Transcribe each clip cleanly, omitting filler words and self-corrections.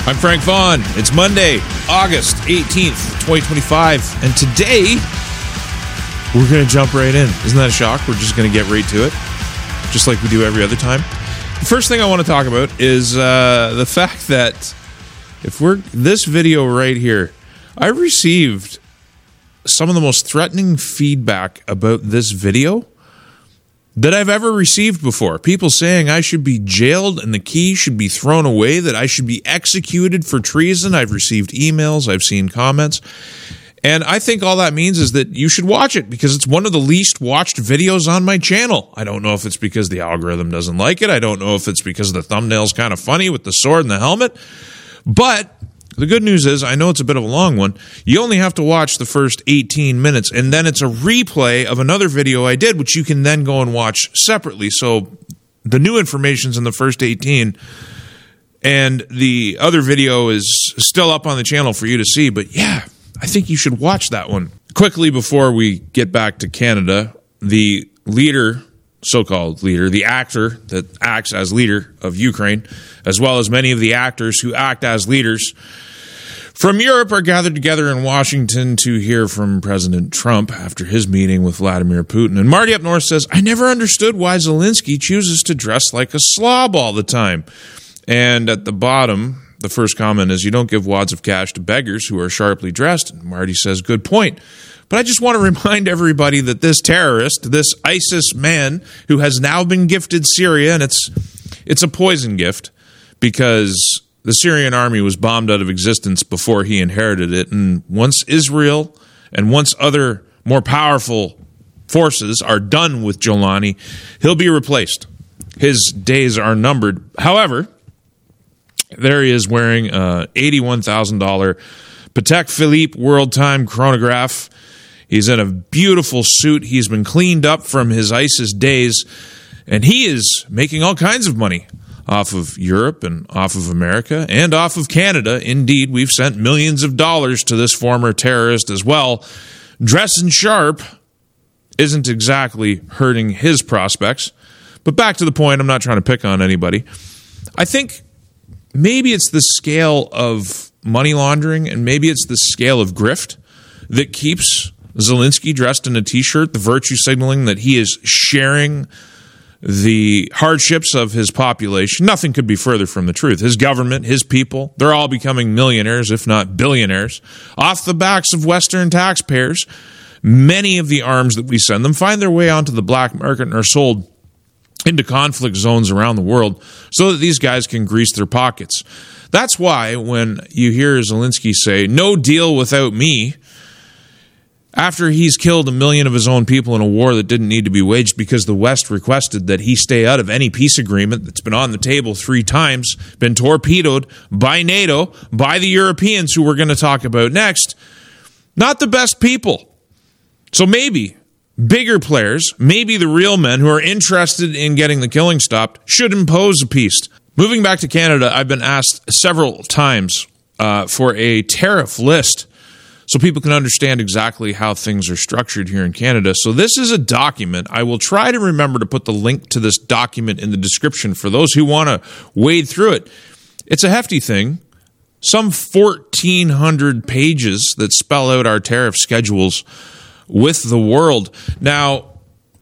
I'm Frank Vaughn. It's Monday, August 18th, 2025, and today we're going to jump right in. Isn't that a shock? We're just going to get right to it, just like we do every other time. The first thing I want to talk about is the fact that this video right here, I received some of the most threatening feedback about this video that I've ever received before. People saying I should be jailed and the key should be thrown away, that I should be executed for treason. I've received emails, I've seen comments. And I think all that means is that you should watch it because it's one of the least watched videos on my channel. I don't know if it's because the algorithm doesn't like it. I don't know if it's because the thumbnail's kind of funny with the sword and the helmet. But the good news is, I know it's a bit of a long one. You only have to watch the first 18 minutes, and then it's a replay of another video I did, which you can then go and watch separately. So the new information's in the first 18, and the other video is still up on the channel for you to see. But yeah, I think you should watch that one. Quickly, before we get back to Canada, the leader, so-called leader, the actor that acts as leader of Ukraine, as well as many of the actors who act as leaders from Europe, are gathered together in Washington to hear from President Trump after his meeting with Vladimir Putin. And Marty up north says, I never understood why Zelensky chooses to dress like a slob all the time. And at the bottom, the first comment is, you don't give wads of cash to beggars who are sharply dressed. And Marty says, good point. But I just want to remind everybody that this terrorist, this ISIS man who has now been gifted Syria, and it's a poison gift because the Syrian army was bombed out of existence before he inherited it. And once Israel and once other more powerful forces are done with Jolani, he'll be replaced. His days are numbered. However, there he is wearing a $81,000 Patek Philippe World Time chronograph. He's in a beautiful suit. He's been cleaned up from his ISIS days, and he is making all kinds of money off of Europe and off of America and off of Canada. Indeed, we've sent millions of dollars to this former terrorist as well. Dressing sharp isn't exactly hurting his prospects. But back to the point, I'm not trying to pick on anybody. I think maybe it's the scale of money laundering and maybe it's the scale of grift that keeps Zelensky dressed in a T-shirt, the virtue signaling that he is sharing the hardships of his population. Nothing could be further from the truth. His government, his people, they're all becoming millionaires, if not billionaires, off the backs of Western taxpayers. Many of the arms that we send them find their way onto the black market and are sold into conflict zones around the world so that these guys can grease their pockets. That's why when you hear Zelensky say, no deal without me, after he's killed 1 million of his own people in a war that didn't need to be waged because the West requested that he stay out of any peace agreement that's been on the table 3 times, been torpedoed by NATO, by the Europeans, who we're going to talk about next, not the best people. So maybe bigger players, maybe the real men who are interested in getting the killing stopped, should impose a peace. Moving back to Canada, I've been asked several times for a tariff list so people can understand exactly how things are structured here in Canada. So this is a document. I will try to remember to put the link to this document in the description for those who want to wade through it. It's a hefty thing, some 1,400 pages that spell out our tariff schedules with the world. Now,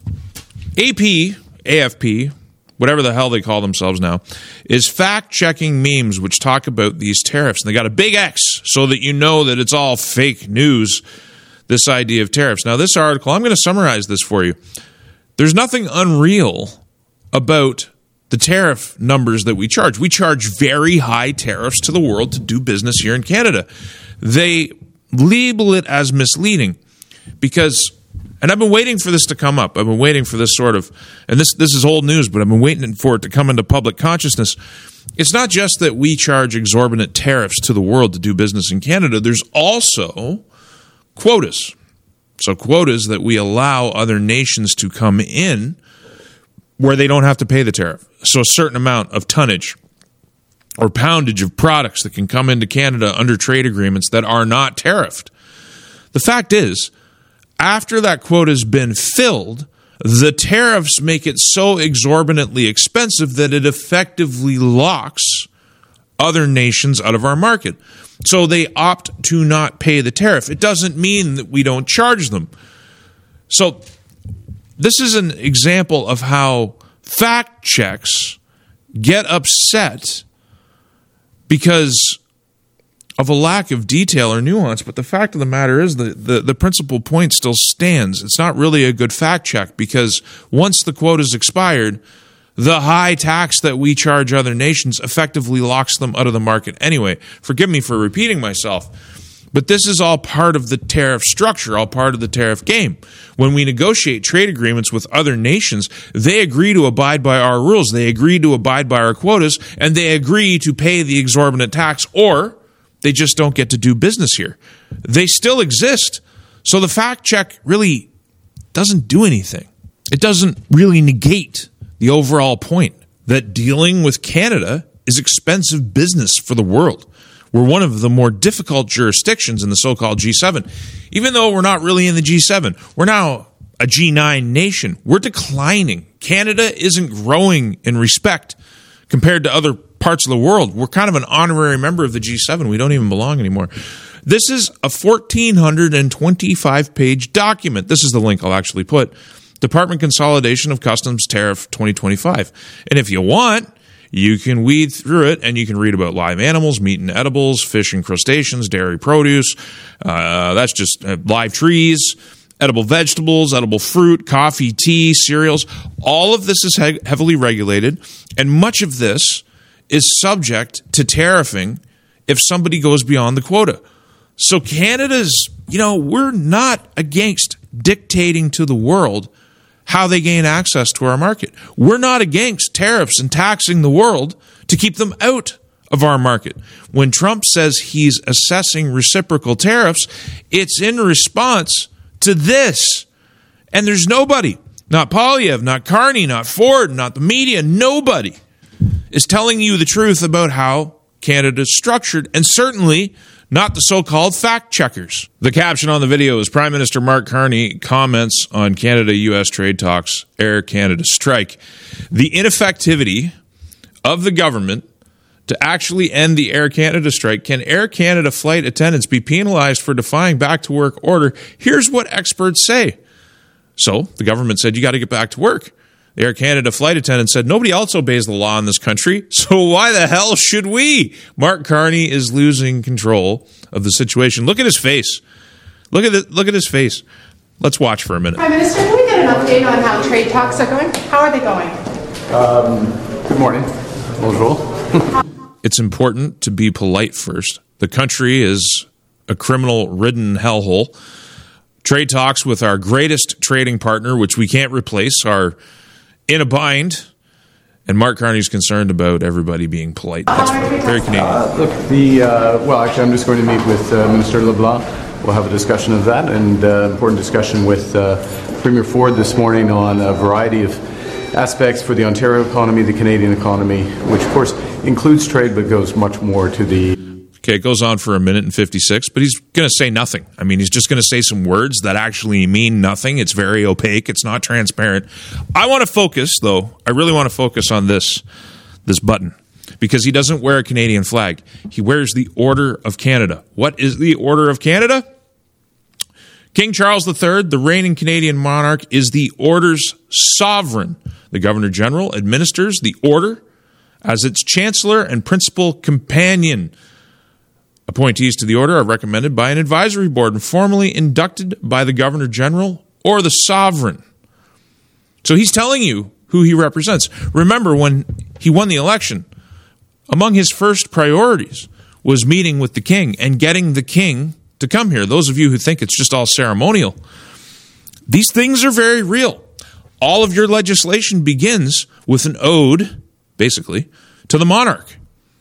AP, AFP, whatever the hell they call themselves now, is fact-checking memes which talk about these tariffs. And they got a big X so that you know that it's all fake news, this idea of tariffs. Now, this article, I'm going to summarize this for you. There's nothing unreal about the tariff numbers that we charge. We charge very high tariffs to the world to do business here in Canada. They label it as misleading because, and I've been waiting for this to come up. I've been waiting for this sort of, and this is old news, but I've been waiting for it to come into public consciousness. It's not just that we charge exorbitant tariffs to the world to do business in Canada. There's also quotas. So quotas that we allow other nations to come in where they don't have to pay the tariff. So a certain amount of tonnage or poundage of products that can come into Canada under trade agreements that are not tariffed. The fact is, after that quota has been filled, the tariffs make it so exorbitantly expensive that it effectively locks other nations out of our market. So they opt to not pay the tariff. It doesn't mean that we don't charge them. So this is an example of how fact checks get upset because of a lack of detail or nuance. But the fact of the matter is the principal point still stands. It's not really a good fact check because once the quota is expired, the high tax that we charge other nations effectively locks them out of the market anyway. Forgive me for repeating myself, but this is all part of the tariff structure, all part of the tariff game. When we negotiate trade agreements with other nations, they agree to abide by our rules, they agree to abide by our quotas, and they agree to pay the exorbitant tax, or they just don't get to do business here. They still exist. So the fact check really doesn't do anything. It doesn't really negate the overall point that dealing with Canada is expensive business for the world. We're one of the more difficult jurisdictions in the so-called G7. Even though we're not really in the G7, we're now a G9 nation. We're declining. Canada isn't growing in respect compared to other parts of the world. We're kind of an honorary member of the G7. We don't even belong anymore. This is a 1,425-page document. This is the link I'll actually put. Department Consolidation of Customs Tariff 2025. And if you want, you can weed through it and you can read about live animals, meat and edibles, fish and crustaceans, dairy produce. That's just live trees, edible vegetables, edible fruit, coffee, tea, cereals. All of this is heavily regulated, and much of this is subject to tariffing if somebody goes beyond the quota. So Canada's, we're not against dictating to the world how they gain access to our market. We're not against tariffs and taxing the world to keep them out of our market. When Trump says he's assessing reciprocal tariffs, it's in response to this. And there's nobody, not Poilievre, not Carney, not Ford, not the media, nobody is telling you the truth about how Canada is structured, and certainly not the so-called fact checkers. The caption on the video is Prime Minister Mark Carney comments on Canada-U.S. trade talks, Air Canada strike. The ineffectivity of the government to actually end the Air Canada strike. Can Air Canada flight attendants be penalized for defying back-to-work order? Here's what experts say. So the government said, you got to get back to work. The Air Canada flight attendant said, nobody else obeys the law in this country, so why the hell should we? Mark Carney is losing control of the situation. Look at his face. Look at his face. Let's watch for a minute. Prime Minister, can we get an update on how trade talks are going? How are they going? Good morning. Bonjour. It's important to be polite first. The country is a criminal-ridden hellhole. Trade talks with our greatest trading partner, which we can't replace, are in a bind, and Mark Carney's concerned about everybody being polite. That's very Canadian. Actually, I'm just going to meet with Minister LeBlanc. We'll have a discussion of that, and important discussion with Premier Ford this morning on a variety of aspects for the Ontario economy, the Canadian economy, which of course includes trade, but goes much more to the... Okay, it goes on for a minute and 56, but he's going to say nothing. I mean, he's just going to say some words that actually mean nothing. It's very opaque. It's not transparent. I want to focus, though. I really want to focus on this button, because he doesn't wear a Canadian flag. He wears the Order of Canada. What is the Order of Canada? King Charles III, the reigning Canadian monarch, is the Order's sovereign. The Governor-General administers the Order as its chancellor and principal companion. Appointees to the Order are recommended by an advisory board and formally inducted by the Governor-General or the Sovereign. So he's telling you who he represents. Remember, when he won the election, among his first priorities was meeting with the King and getting the King to come here. Those of you who think it's just all ceremonial, these things are very real. All of your legislation begins with an ode, basically, to the monarch.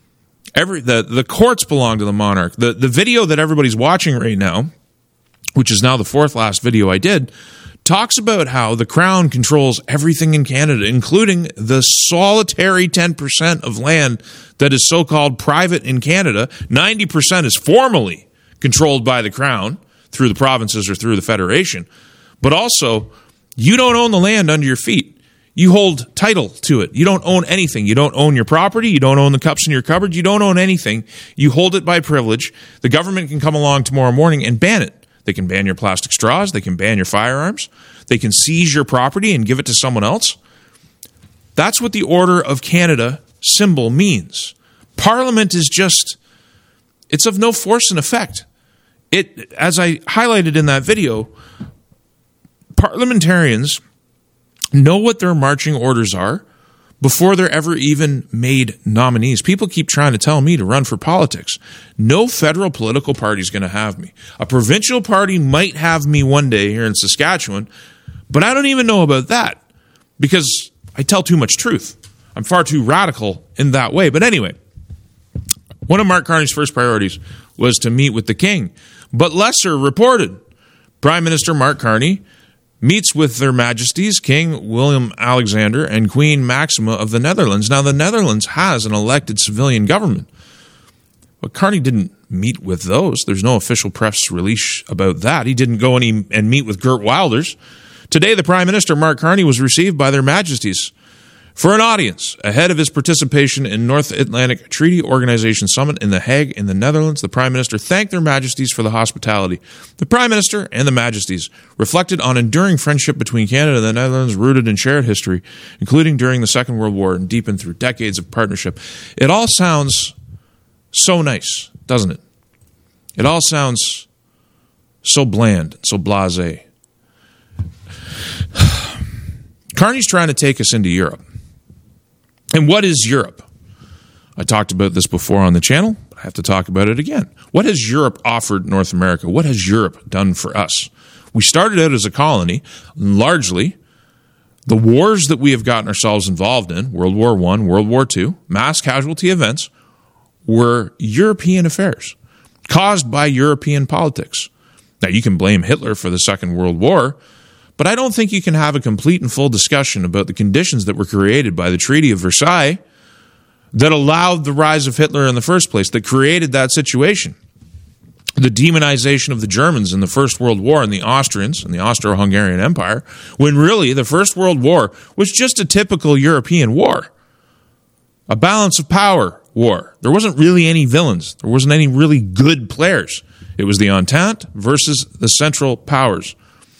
The courts belong to the monarch. The video that everybody's watching right now, which is now the fourth last video I did, talks about how the Crown controls everything in Canada, including the solitary 10% of land that is so-called private in Canada. 90% is formally controlled by the Crown through the provinces or through the Federation. But also, you don't own the land under your feet. You hold title to it. You don't own anything. You don't own your property. You don't own the cups in your cupboard. You don't own anything. You hold it by privilege. The government can come along tomorrow morning and ban it. They can ban your plastic straws. They can ban your firearms. They can seize your property and give it to someone else. That's what the Order of Canada symbol means. Parliament is just, it's of no force and effect. It, as I highlighted in that video, parliamentarians know what their marching orders are before they're ever even made nominees. People keep trying to tell me to run for politics. No federal political party is going to have me. A provincial party might have me one day here in Saskatchewan, but I don't even know about that because I tell too much truth. I'm far too radical in that way. But anyway, one of Mark Carney's first priorities was to meet with the king. But Lesser reported Prime Minister Mark Carney meets with their majesties, King William Alexander and Queen Maxima of the Netherlands. Now, the Netherlands has an elected civilian government, but Carney didn't meet with those. There's no official press release about that. He didn't go and meet with Geert Wilders. Today, the Prime Minister, Mark Carney, was received by their majesties for an audience ahead of his participation in North Atlantic Treaty Organization Summit in The Hague in the Netherlands. The Prime Minister thanked their majesties for the hospitality. The Prime Minister and the majesties reflected on enduring friendship between Canada and the Netherlands rooted in shared history, including during the Second World War and deepened through decades of partnership. It all sounds so nice, doesn't it? It all sounds so bland, so blasé. Carney's trying to take us into Europe. And what is Europe? I talked about this before on the channel, but I have to talk about it again. What has Europe offered North America? What has Europe done for us? We started out as a colony, largely. The wars that we have gotten ourselves involved in, World War I, World War II, mass casualty events, were European affairs, caused by European politics. Now, you can blame Hitler for the Second World War, but I don't think you can have a complete and full discussion about the conditions that were created by the Treaty of Versailles that allowed the rise of Hitler in the first place, that created that situation. The demonization of the Germans in the First World War and the Austrians and the Austro-Hungarian Empire, when really the First World War was just a typical European war, a balance of power war. There wasn't really any villains. There wasn't any really good players. It was the Entente versus the Central Powers.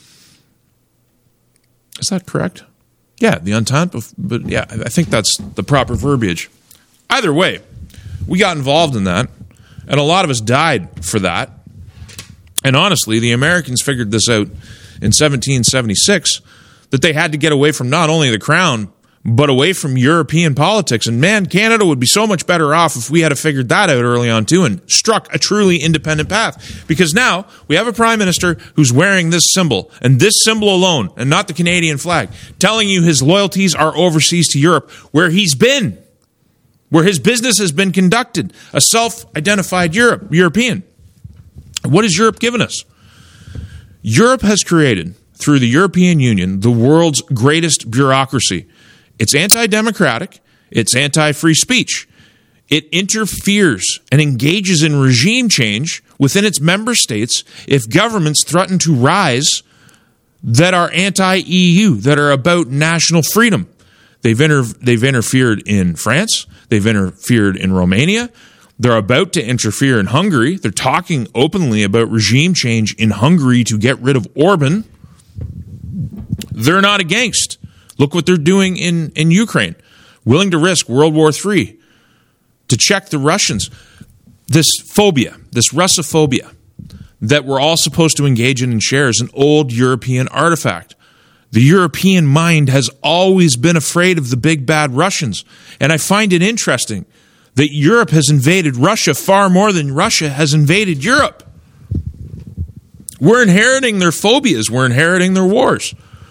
Is that correct? Yeah, the Entente, but yeah, I think that's the proper verbiage. Either way, we got involved in that, and a lot of us died for that. And honestly, the Americans figured this out in 1776, that they had to get away from not only the crown, but away from European politics. And man, Canada would be so much better off if we had figured that out early on too and struck a truly independent path. Because now we have a prime minister who's wearing this symbol, and this symbol alone, and not the Canadian flag, telling you his loyalties are overseas to Europe, where he's been, where his business has been conducted, a self-identified European. What has Europe given us? Europe has created, through the European Union, the world's greatest bureaucracy. It's anti-democratic. It's anti-free speech. It interferes and engages in regime change within its member states if governments threaten to rise that are anti-EU, that are about national freedom. They've interfered in France. They've interfered in Romania. They're about to interfere in Hungary. They're talking openly about regime change in Hungary to get rid of Orban. They're not against. Look what they're doing in Ukraine, willing to risk World War III to check the Russians. This phobia, this Russophobia that we're all supposed to engage in and share is an old European artifact. The European mind has always been afraid of the big bad Russians. And I find it interesting that Europe has invaded Russia far more than Russia has invaded Europe. We're inheriting their phobias. We're inheriting their wars.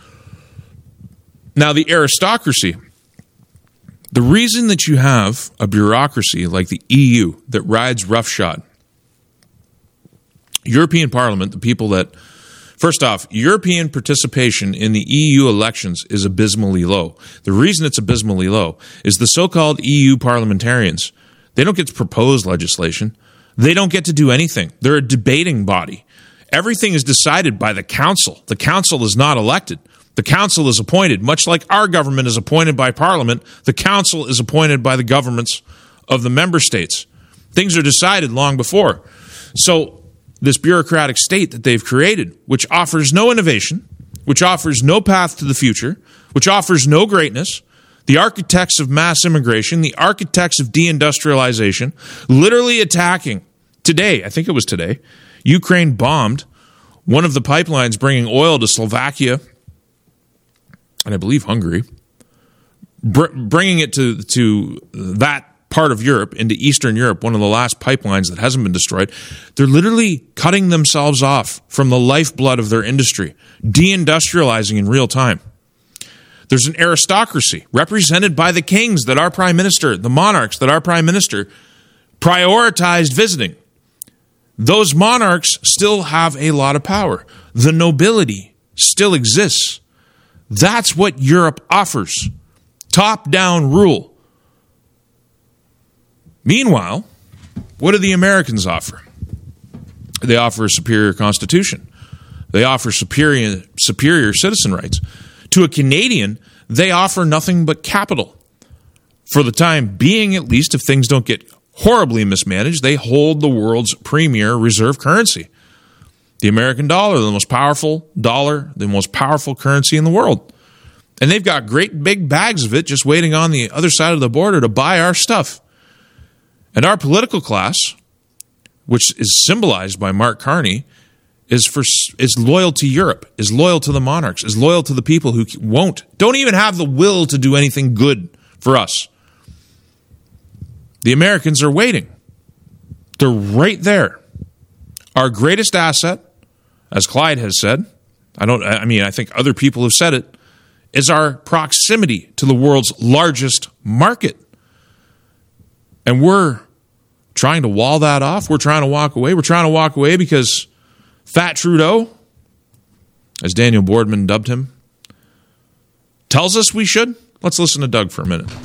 Now, the aristocracy, the reason that you have a bureaucracy like the EU that rides roughshod, European Parliament, the people that, first off, European participation in the EU elections is abysmally low. The reason it's abysmally low is the so-called EU parliamentarians, they don't get to propose legislation. They don't get to do anything. They're a debating body. Everything is decided by the council. The council is not elected. The council is appointed, much like our government is appointed by Parliament. The council is appointed by the governments of the member states. Things are decided long before. So this bureaucratic state that they've created, which offers no innovation, which offers no path to the future, which offers no greatness, the architects of mass immigration, the architects of deindustrialization, literally attacking. Today, I think it was today, Ukraine bombed one of the pipelines bringing oil to Slovakia and I believe Hungary, bringing it to that part of Europe, into Eastern Europe, one of the last pipelines that hasn't been destroyed. They're literally cutting themselves off from the lifeblood of their industry, deindustrializing in real time. There's an aristocracy represented by the kings that our prime minister, the monarchs that our prime minister prioritized visiting. Those monarchs still have a lot of power. The nobility still exists. That's what Europe offers. Top-down rule. Meanwhile, what do the Americans offer? They offer a superior constitution. They offer superior citizen rights. To a Canadian, they offer nothing but capital. For the time being, at least, if things don't get horribly mismanaged, they hold the world's premier reserve currency. The American dollar, the most powerful dollar, the most powerful currency in the world. And they've got great big bags of it just waiting on the other side of the border to buy our stuff. And our political class, which is symbolized by Mark Carney, is loyal to Europe, is loyal to the monarchs, is loyal to the people who don't even have the will to do anything good for us. The Americans are waiting. They're right there. Our greatest asset, as Clyde has said, I think other people have said it, is our proximity to the world's largest market. And we're trying to wall that off. We're trying to walk away. We're trying to walk away because Fat Trudeau, as Daniel Boardman dubbed him, tells us we should. Let's listen to Doug for a minute.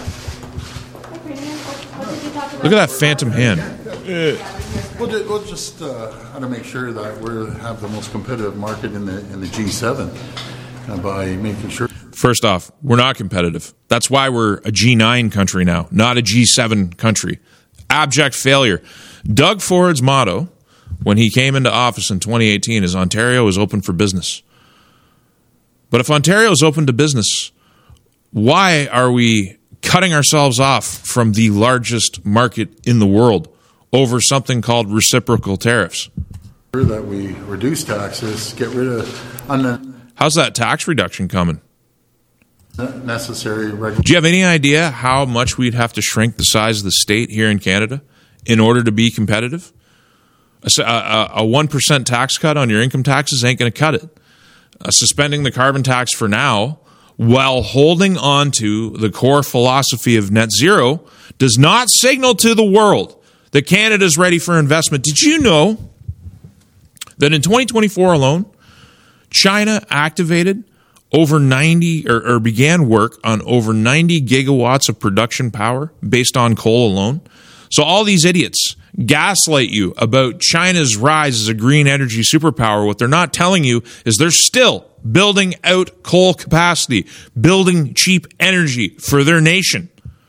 Look at that phantom hand. We'll just how to make sure that we have the most competitive market in the G7 by making sure. First off, we're not competitive. That's why we're a G9 country now, not a G7 country. Abject failure. Doug Ford's motto when he came into office in 2018 is Ontario is open for business. But if Ontario is open to business, why are we cutting ourselves off from the largest market in the world over something called reciprocal tariffs? That we reduce taxes, get rid of How's that tax reduction coming? Necessary Do you have any idea how much we'd have to shrink the size of the state here in Canada in order to be competitive? A 1% tax cut on your income taxes ain't going to cut it. Suspending the carbon tax for now while holding on to the core philosophy of net zero does not signal to the world that Canada is ready for investment. Did you know that in 2024 alone, China activated over 90 or began work on over 90 gigawatts of production power based on coal alone? So all these idiots gaslight you about China's rise as a green energy superpower. What they're not telling you is they're still building out coal capacity, building cheap energy for their nation.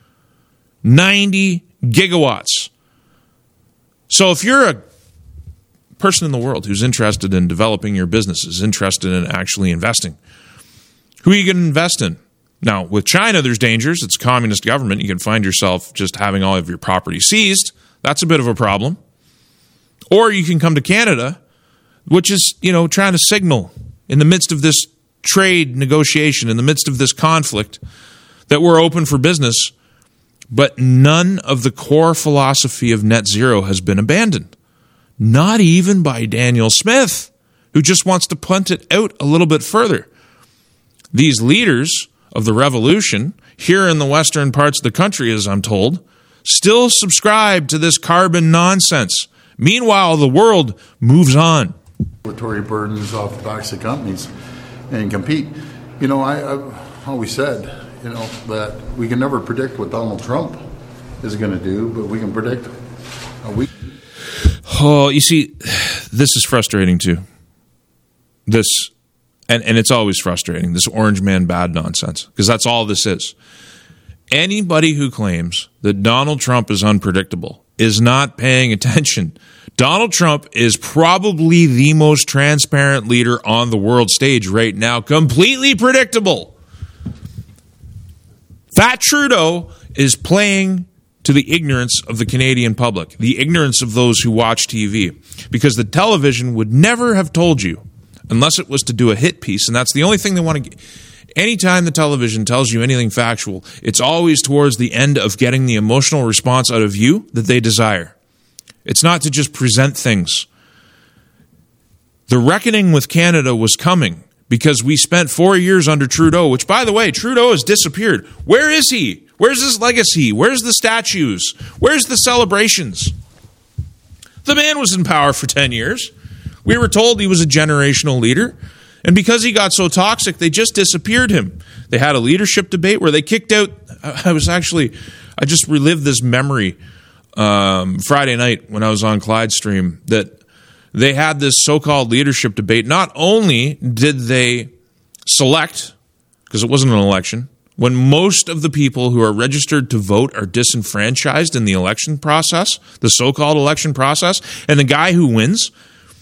90 gigawatts. So if you're a person in the world who's interested in developing your business, is interested in actually investing, who are you going to invest in? Now, with China, there's dangers. It's a communist government. You can find yourself just having all of your property seized. That's a bit of a problem. Or you can come to Canada, which is, trying to signal in the midst of this trade negotiation, in the midst of this conflict, that we're open for business. But none of the core philosophy of net zero has been abandoned. Not even by Daniel Smith, who just wants to punt it out a little bit further. These leaders of the revolution here in the western parts of the country, as I'm told, still subscribe to this carbon nonsense. Meanwhile, the world moves on. Regulatory burdens off the backs of companies and compete. I've always said, that we can never predict what Donald Trump is going to do, but we can predict Oh, you see, this is frustrating too. And it's always frustrating, this orange man bad nonsense, because that's all this is. Anybody who claims that Donald Trump is unpredictable is not paying attention. Donald Trump is probably the most transparent leader on the world stage right now, completely predictable. Fat Trudeau is playing to the ignorance of the Canadian public, the ignorance of those who watch TV, because the television would never have told you unless it was to do a hit piece, and that's the only thing they want to get. Anytime the television tells you anything factual, it's always towards the end of getting the emotional response out of you that they desire. It's not to just present things. The reckoning with Canada was coming because we spent 4 years under Trudeau, which, by the way, Trudeau has disappeared. Where is he? Where's his legacy? Where's the statues? Where's the celebrations? The man was in power for 10 years. We were told he was a generational leader. And because he got so toxic, they just disappeared him. They had a leadership debate where they kicked out. I just relived this memory Friday night when I was on Clyde's stream, that they had this so-called leadership debate. Not only did they select, because it wasn't an election, when most of the people who are registered to vote are disenfranchised in the election process, the so-called election process, and the guy who wins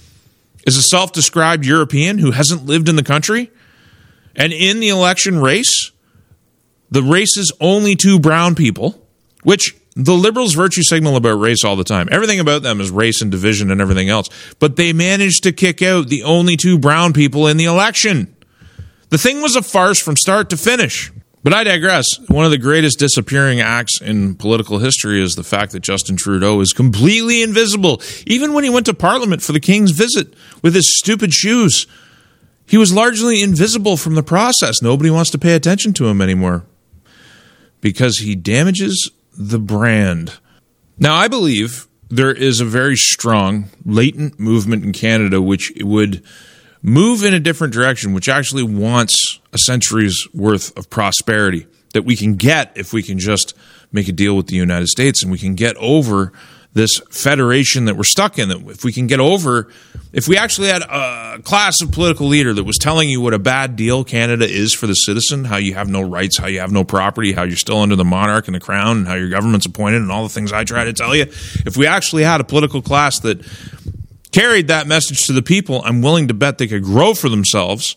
is a self-described European who hasn't lived in the country. And in the election race, the race is only 2 brown people, which the Liberals virtue signal about race all the time. Everything about them is race and division and everything else. But they managed to kick out the only 2 brown people in the election. The thing was a farce from start to finish. But I digress. One of the greatest disappearing acts in political history is the fact that Justin Trudeau is completely invisible. Even when he went to Parliament for the King's visit with his stupid shoes, he was largely invisible from the process. Nobody wants to pay attention to him anymore because he damages the brand. Now, I believe there is a very strong, latent movement in Canada which would move in a different direction, which actually wants a century's worth of prosperity that we can get if we can just make a deal with the United States, and we can get over this federation that we're stuck in. That if we can get over, if we actually had a class of political leader that was telling you what a bad deal Canada is for the citizen, how you have no rights, how you have no property, how you're still under the monarch and the crown, and how your government's appointed, and all the things I try to tell you, if we actually had a political class that carried that message to the people, I'm willing to bet they could grow for themselves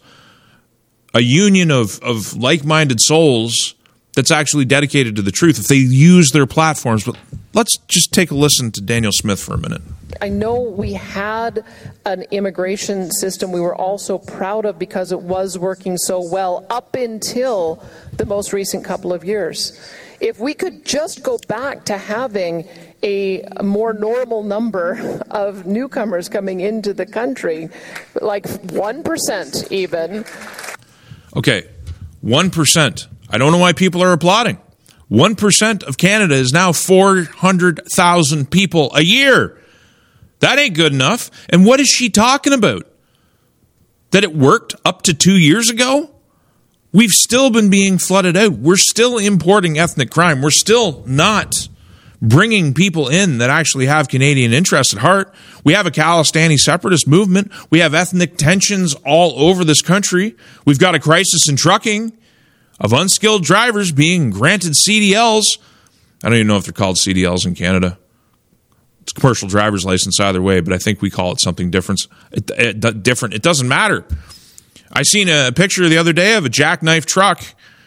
a union of like-minded souls that's actually dedicated to the truth if they use their platforms. But let's just take a listen to Daniel Smith for a minute. I know we had an immigration system we were also proud of because it was working so well up until the most recent couple of years. If we could just go back to having a more normal number of newcomers coming into the country, like 1% even. Okay, 1%. I don't know why people are applauding. 1% of Canada is now 400,000 people a year. That ain't good enough. And what is she talking about? That it worked up to 2 years ago? We've still been being flooded out. We're still importing ethnic crime. We're still not bringing people in that actually have Canadian interests at heart. We have a Khalistani separatist movement. We have ethnic tensions all over this country. We've got a crisis in trucking of unskilled drivers being granted CDLs. I don't even know if they're called CDLs in Canada. It's commercial driver's license either way, but I think we call it something different. It doesn't matter. I seen a picture the other day of a jackknife truck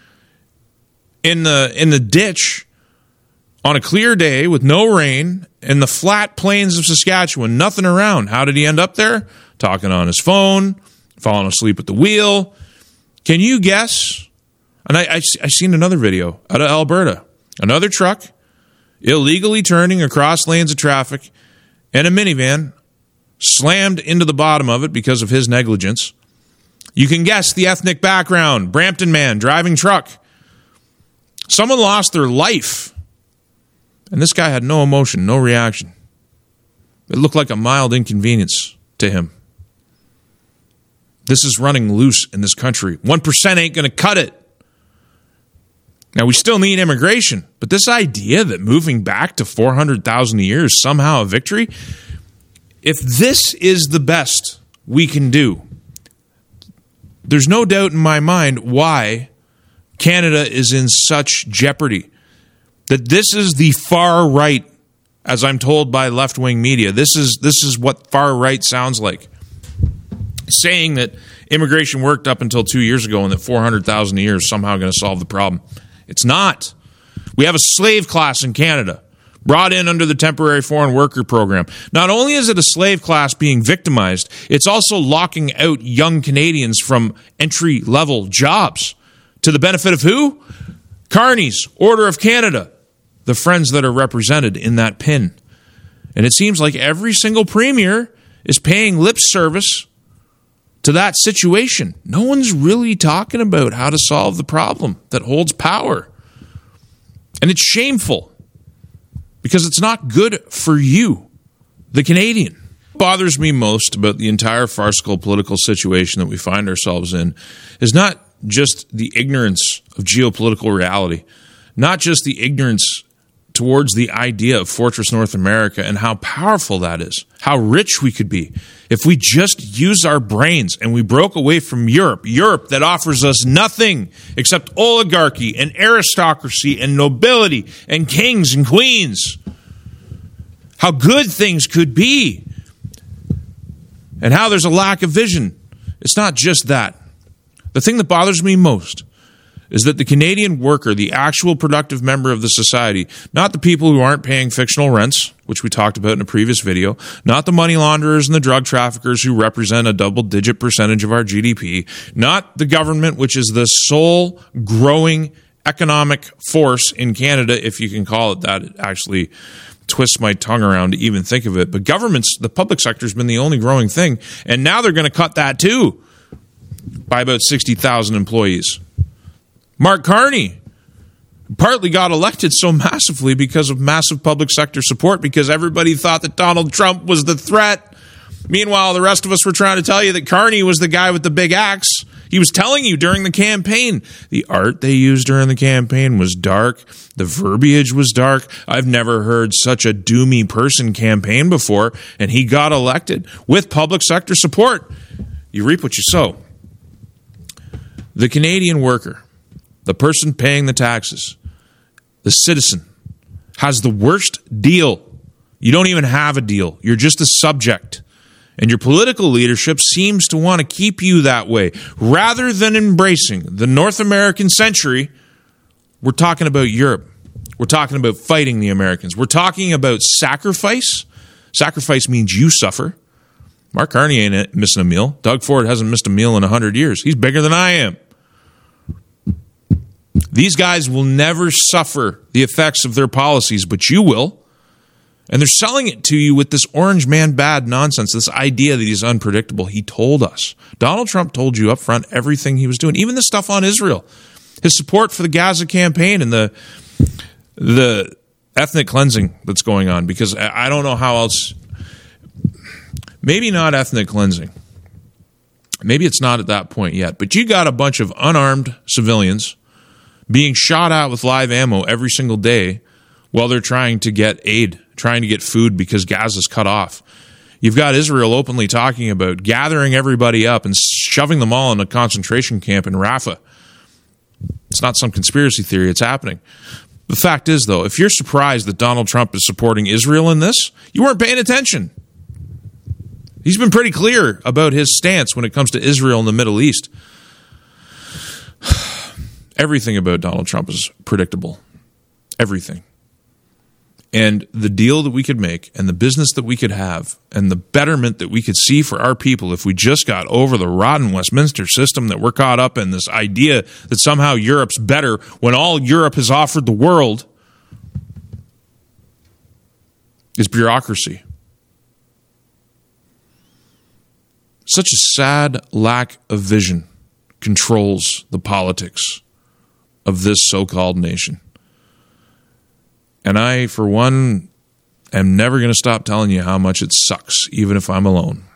in the ditch on a clear day with no rain in the flat plains of Saskatchewan, nothing around. How did he end up there? Talking on his phone, falling asleep at the wheel. Can you guess? And I seen another video out of Alberta. Another truck illegally turning across lanes of traffic, and a minivan slammed into the bottom of it because of his negligence. You can guess the ethnic background. Brampton man driving truck. Someone lost their life. And this guy had no emotion, no reaction. It looked like a mild inconvenience to him. This is running loose in this country. 1% ain't going to cut it. Now, we still need immigration, but this idea that moving back to 400,000 a year is somehow a victory, if this is the best we can do, there's no doubt in my mind why Canada is in such jeopardy. That this is the far right, as I'm told by left-wing media. This is what far right sounds like. Saying that immigration worked up until 2 years ago and that 400,000 a year is somehow going to solve the problem. It's not. We have a slave class in Canada, brought in under the temporary foreign worker program. Not only is it a slave class being victimized, it's also locking out young Canadians from entry-level jobs. To the benefit of who? Carney's, Order of Canada, the friends that are represented in that pin. And it seems like every single premier is paying lip service to that situation. No one's really talking about how to solve the problem that holds power. And it's shameful because it's not good for you, the Canadian. What bothers me most about the entire farcical political situation that we find ourselves in is not just the ignorance of geopolitical reality, not just the ignorance towards the idea of Fortress North America and how powerful that is, how rich we could be if we just use our brains and we broke away from Europe that offers us nothing except oligarchy and aristocracy and nobility and kings and queens. How good things could be and how there's a lack of vision. It's not just that. The thing that bothers me most is that the Canadian worker, the actual productive member of the society, not the people who aren't paying fictional rents, which we talked about in a previous video, not the money launderers and the drug traffickers who represent a double-digit percentage of our GDP, not the government, which is the sole growing economic force in Canada, if you can call it that. It actually twists my tongue around to even think of it. But governments, the public sector has been the only growing thing, and now they're going to cut that too by about 60,000 employees. Mark Carney partly got elected so massively because of massive public sector support, because everybody thought that Donald Trump was the threat. Meanwhile, the rest of us were trying to tell you that Carney was the guy with the big axe. He was telling you during the campaign. The art they used during the campaign was dark. The verbiage was dark. I've never heard such a doomy person campaign before, and he got elected with public sector support. You reap what you sow. The Canadian worker, the person paying the taxes, the citizen, has the worst deal. You don't even have a deal. You're just a subject. And your political leadership seems to want to keep you that way. Rather than embracing the North American century, we're talking about Europe. We're talking about fighting the Americans. We're talking about sacrifice. Sacrifice means you suffer. Mark Carney ain't missing a meal. Doug Ford hasn't missed a meal in 100 years. He's bigger than I am. These guys will never suffer the effects of their policies, but you will. And they're selling it to you with this orange man bad nonsense, this idea that he's unpredictable. He told us. Donald Trump told you up front everything he was doing, even the stuff on Israel. His support for the Gaza campaign and the ethnic cleansing that's going on, because I don't know how else. Maybe not ethnic cleansing. Maybe it's not at that point yet. But you got a bunch of unarmed civilians being shot at with live ammo every single day while they're trying to get aid, trying to get food because Gaza's cut off. You've got Israel openly talking about gathering everybody up and shoving them all in a concentration camp in Rafah. It's not some conspiracy theory. It's happening. The fact is, though, if you're surprised that Donald Trump is supporting Israel in this, you weren't paying attention. He's been pretty clear about his stance when it comes to Israel and the Middle East. Everything about Donald Trump is predictable. Everything. And the deal that we could make and the business that we could have and the betterment that we could see for our people if we just got over the rotten Westminster system that we're caught up in, this idea that somehow Europe's better when all Europe has offered the world is bureaucracy. Such a sad lack of vision controls the politics of this so-called nation. And I, for one, am never going to stop telling you how much it sucks, even if I'm alone.